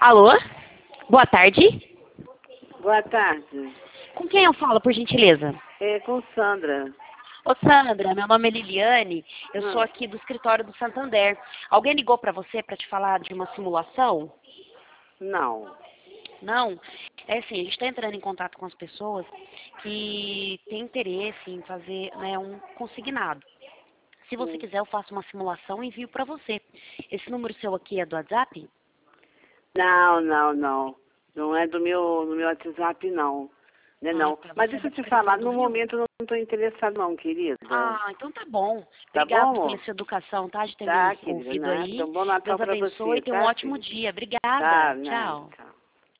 Alô? Boa tarde. Boa tarde. Com quem eu falo, por gentileza? É com Sandra. Ô, Sandra, meu nome é Liliane, eu sou aqui do escritório do Santander. Alguém ligou para você para te falar de uma simulação? Não. Não? É assim, a gente está entrando em contato com as pessoas que têm interesse em fazer, né, um consignado. Se você quiser, eu faço uma simulação e envio para você. Esse número seu aqui é do WhatsApp? Não. Não é do meu WhatsApp, não. Não é não. Tá. Mas Você é deixa da eu te Prefeitura falar, do no Rio? momento eu não estou interessada não, querida. Então tá bom. Tá bom, Obrigado pela amor? sua educação, tá? De ter Tá, me querida, ouvido né? aí. Então, bom Natal Deus pra abençoe você, e tenha um tá, ótimo querida? dia. Tá, Obrigada. né? Tchau. Tchau.